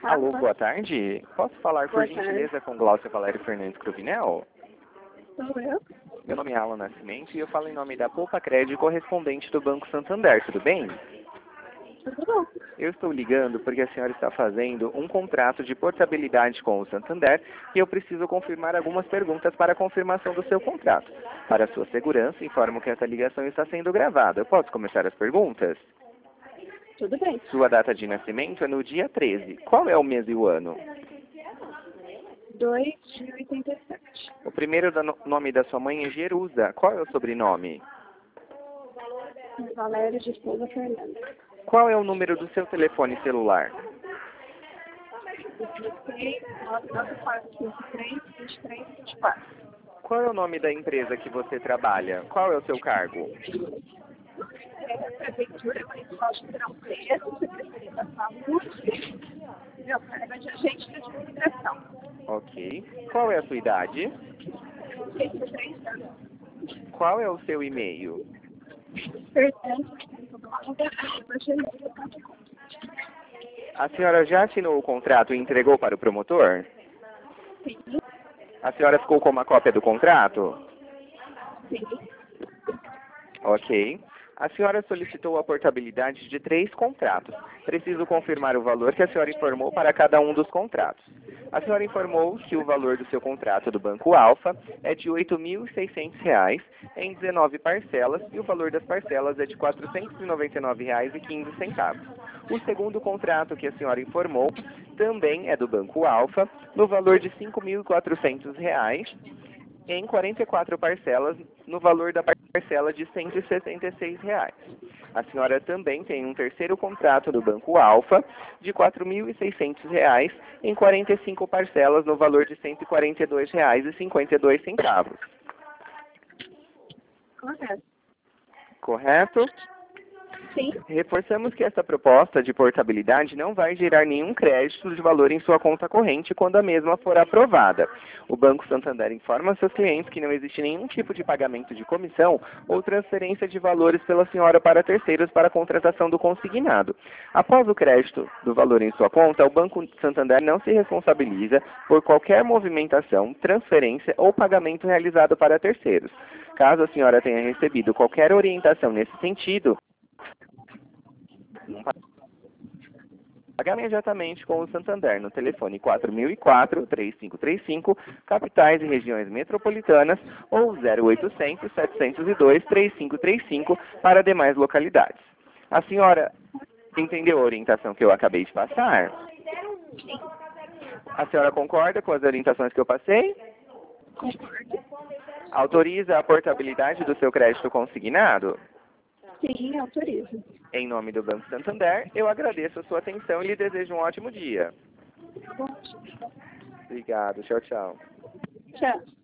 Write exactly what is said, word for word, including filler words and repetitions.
Alô, boa tarde. Posso falar, por Boa gentileza, tarde. com Glaucia Valério Fernandes Cruvinel? Sou eu? Meu nome é Alan Nascimento e eu falo em nome da Poupa Crédito, correspondente do Banco Santander, tudo bem? Tudo bom. Eu estou ligando porque a senhora está fazendo um contrato de portabilidade com o Santander e eu preciso confirmar algumas perguntas para a confirmação do seu contrato. Para sua segurança, informo que essa ligação está sendo gravada. Eu posso começar as perguntas? Tudo bem. Sua data de nascimento é no dia treze. Qual é o mês e o ano? dois de oitenta e sete. O primeiro da no- nome da sua mãe é Jerusa. Qual é o sobrenome? Valério de Souza Fernandes. Qual é o número do seu telefone celular? dezesseis, nove nove quatro, cinco três, vinte e três, vinte e quatro. Qual é o nome da empresa que você trabalha? Qual é o seu cargo? É a Prefeitura Municipal de Tranqueira, Secretaria da Saúde. Meu cargo é de agente de administração. Ok. Qual é a sua idade? trinta e três anos. Qual é o seu e-mail? Portanto, A senhora já assinou o contrato e entregou para o promotor? sim, A senhora ficou com uma cópia do contrato? sim, Ok. A senhora solicitou a portabilidade de três contratos. Preciso confirmar o valor que a senhora informou para cada um dos contratos. A senhora informou que o valor do seu contrato do Banco Alfa é de oito mil e seiscentos reais em dezenove parcelas e o valor das parcelas é de quatrocentos e noventa e nove reais e quinze centavos. O segundo contrato que a senhora informou também é do Banco Alfa, no valor de cinco mil e quatrocentos reais em quarenta e quatro parcelas, no valor da parcela de cento e sessenta e seis reais. A senhora também tem um terceiro contrato do Banco Alfa, de quatro mil e seiscentos reais, em quarenta e cinco parcelas, no valor de cento e quarenta e dois reais e cinquenta e dois centavos. correto. Correto? Sim, Reforçamos que essa proposta de portabilidade não vai gerar nenhum crédito de valor em sua conta corrente quando a mesma for aprovada. O Banco Santander informa seus clientes que não existe nenhum tipo de pagamento de comissão ou transferência de valores pela senhora para terceiros para a contratação do consignado. Após o crédito do valor em sua conta, o Banco Santander não se responsabiliza por qualquer movimentação, transferência ou pagamento realizado para terceiros. Caso a senhora tenha recebido qualquer orientação nesse sentido, pagar imediatamente com o Santander no telefone quatro mil e quatro, três cinco três cinco, capitais e regiões metropolitanas, ou zero oitocentos, setecentos e dois, três cinco três cinco para demais localidades. A senhora entendeu a orientação que eu acabei de passar? A senhora concorda com as orientações que eu passei? concordo. Autoriza a portabilidade do seu crédito consignado? Sim, autorizo. Em nome do Banco Santander, eu agradeço a sua atenção e lhe desejo um ótimo dia. Bom, Obrigado. Tchau, tchau. tchau.